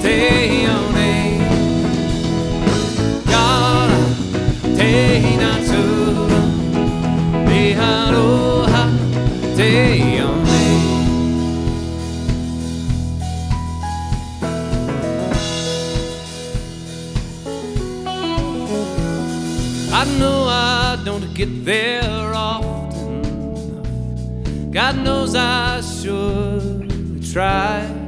te one. Yara te natura, me aloha te one. I know I don't get there often enough. God knows I should try.